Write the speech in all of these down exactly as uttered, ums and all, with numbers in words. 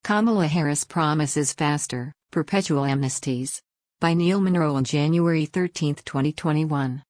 Kamala Harris promises faster, perpetual amnesties. By Neil Monroe on January thirteenth, twenty twenty-one.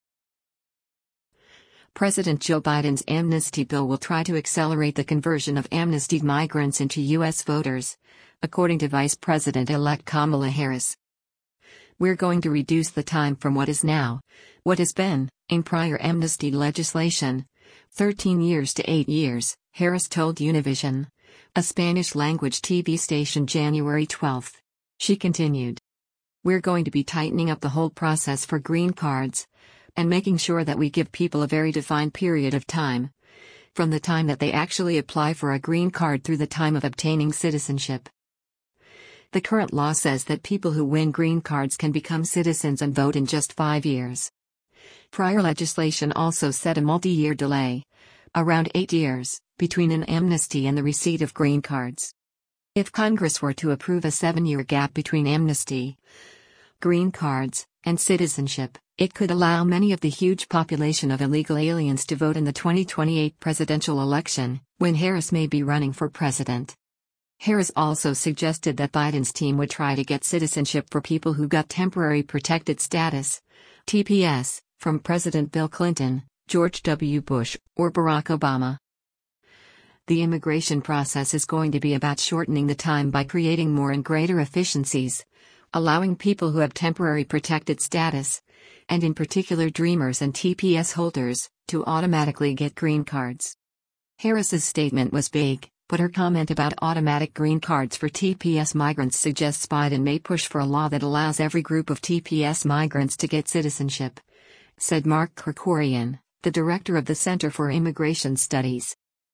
President Joe Biden's amnesty bill will try to accelerate the conversion of amnestied migrants into U S voters, according to Vice President-elect Kamala Harris. We're going to reduce the time from what is now, what has been, in prior amnesty legislation, thirteen years to eight years, Harris told Univision, a Spanish-language T V station, January twelfth. She continued, "We're going to be tightening up the whole process for green cards, and making sure that we give people a very defined period of time, from the time that they actually apply for a green card through the time of obtaining citizenship." The current law says that people who win green cards can become citizens and vote in just five years. Prior legislation also set a multi-year delay, around eight years, between an amnesty and the receipt of green cards. If Congress were to approve a seven-year gap between amnesty, green cards, and citizenship, it could allow many of the huge population of illegal aliens to vote in the twenty twenty-eight presidential election, when Harris may be running for president. Harris also suggested that Biden's team would try to get citizenship for people who got temporary protected status, T P S, from President Bill Clinton, George W. Bush, or Barack Obama. The immigration process is going to be about shortening the time by creating more and greater efficiencies, allowing people who have temporary protected status, and in particular Dreamers and T P S holders, to automatically get green cards. Harris's statement was vague, but her comment about automatic green cards for T P S migrants suggests Biden may push for a law that allows every group of T P S migrants to get citizenship, said Mark Krikorian, the director of the Center for Immigration Studies.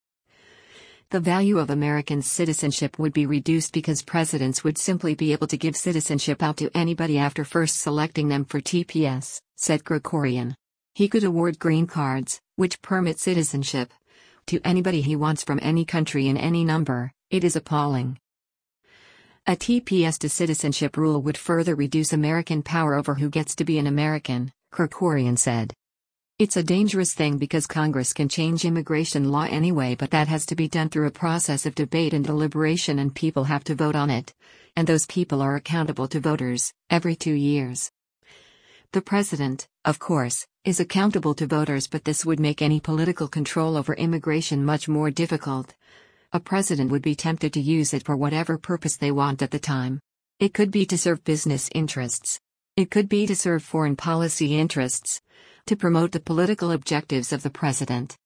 The value of Americans' citizenship would be reduced because presidents would simply be able to give citizenship out to anybody after first selecting them for T P S, said Krikorian. He could award green cards, which permit citizenship, to anybody he wants from any country in any number. It is appalling. A T P S to citizenship rule would further reduce American power over who gets to be an American, Krikorian said. It's a dangerous thing because Congress can change immigration law anyway, but that has to be done through a process of debate and deliberation, and people have to vote on it, and those people are accountable to voters, every two years. The president, of course, is accountable to voters, but this would make any political control over immigration much more difficult. A president would be tempted to use it for whatever purpose they want at the time. It could be to serve business interests. It could be to serve foreign policy interests, to promote the political objectives of the president.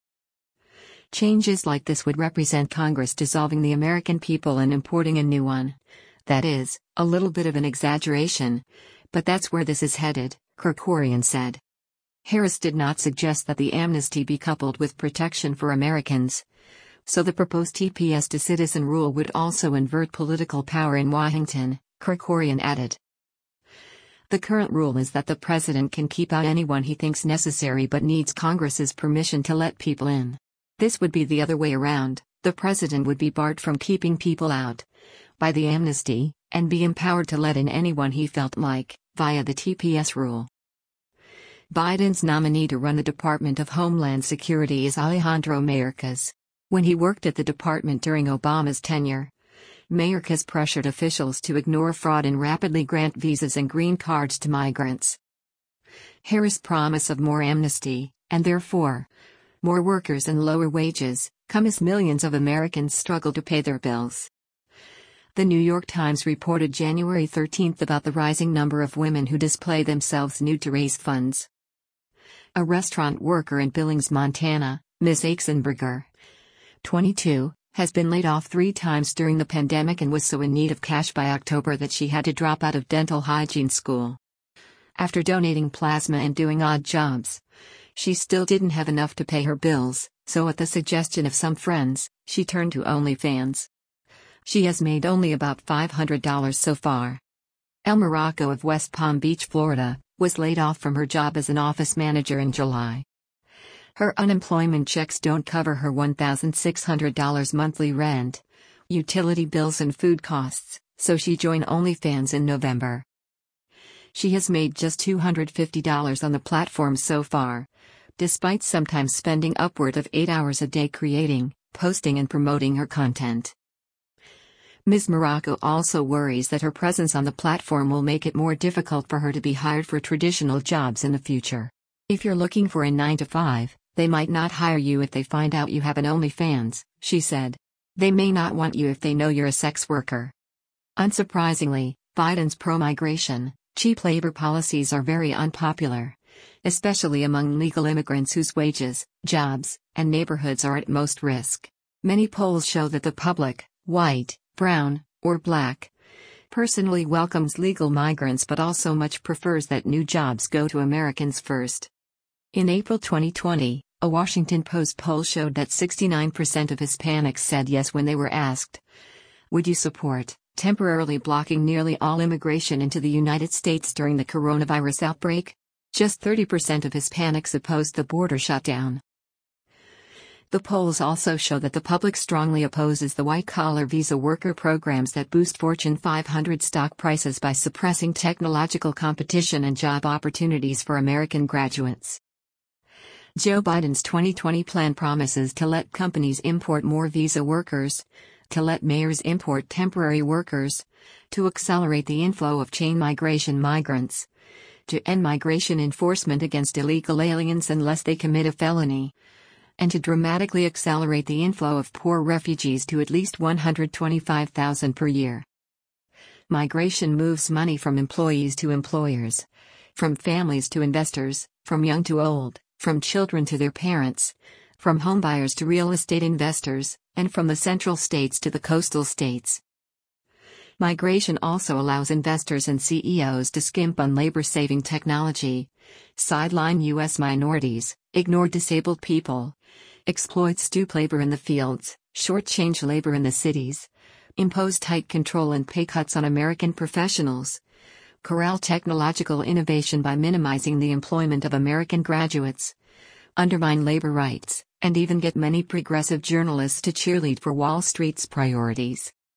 Changes like this would represent Congress dissolving the American people and importing a new one. That is, a little bit of an exaggeration, but that's where this is headed, Krikorian said. Harris did not suggest that the amnesty be coupled with protection for Americans, so the proposed T P S to citizen rule would also invert political power in Washington, Krikorian added. The current rule is that the president can keep out anyone he thinks necessary but needs Congress's permission to let people in. This would be the other way around. The president would be barred from keeping people out by the amnesty, and be empowered to let in anyone he felt like, via the T P S rule. Biden's nominee to run the Department of Homeland Security is Alejandro Mayorkas. When he worked at the department during Obama's tenure, Mayorkas pressured officials to ignore fraud and rapidly grant visas and green cards to migrants. Harris' promise of more amnesty, and therefore, more workers and lower wages, come as millions of Americans struggle to pay their bills. The New York Times reported January thirteenth about the rising number of women who display themselves nude to raise funds. A restaurant worker in Billings, Montana, Miss Aixenberger, twenty-two, has been laid off three times during the pandemic and was so in need of cash by October that she had to drop out of dental hygiene school. After donating plasma and doing odd jobs, she still didn't have enough to pay her bills, so at the suggestion of some friends, she turned to OnlyFans. She has made only about five hundred dollars so far. El Morocco of West Palm Beach, Florida, was laid off from her job as an office manager in July. Her unemployment checks don't cover her one thousand six hundred dollars monthly rent, utility bills and food costs, so she joined OnlyFans in November. She has made just two hundred fifty dollars on the platform so far, despite sometimes spending upward of eight hours a day creating, posting and promoting her content. Miz Morocco also worries that her presence on the platform will make it more difficult for her to be hired for traditional jobs in the future. If you're looking for a nine to five, they might not hire you if they find out you have an OnlyFans, she said. They may not want you if they know you're a sex worker. Unsurprisingly, Biden's pro-migration, cheap labor policies are very unpopular, especially among legal immigrants whose wages, jobs, and neighborhoods are at most risk. Many polls show that the public, white, brown, or black, personally welcomes legal migrants but also much prefers that new jobs go to Americans first. In April twenty twenty, a Washington Post poll showed that sixty-nine percent of Hispanics said yes when they were asked, "Would you support temporarily blocking nearly all immigration into the United States during the coronavirus outbreak?" Just thirty percent of Hispanics opposed the border shutdown. The polls also show that the public strongly opposes the white-collar visa worker programs that boost Fortune five hundred stock prices by suppressing technological competition and job opportunities for American graduates. Joe Biden's twenty twenty plan promises to let companies import more visa workers, to let mayors import temporary workers, to accelerate the inflow of chain migration migrants, to end migration enforcement against illegal aliens unless they commit a felony, and to dramatically accelerate the inflow of poor refugees to at least one hundred twenty-five thousand per year. Migration moves money from employees to employers, from families to investors, from young to old, from children to their parents, from homebuyers to real estate investors, and from the central states to the coastal states. Migration also allows investors and C E Os to skimp on labor-saving technology, sideline U S minorities, ignore disabled people, exploit stoop labor in the fields, shortchange labor in the cities, impose tight control and pay cuts on American professionals, corral technological innovation by minimizing the employment of American graduates, undermine labor rights, and even get many progressive journalists to cheerlead for Wall Street's priorities.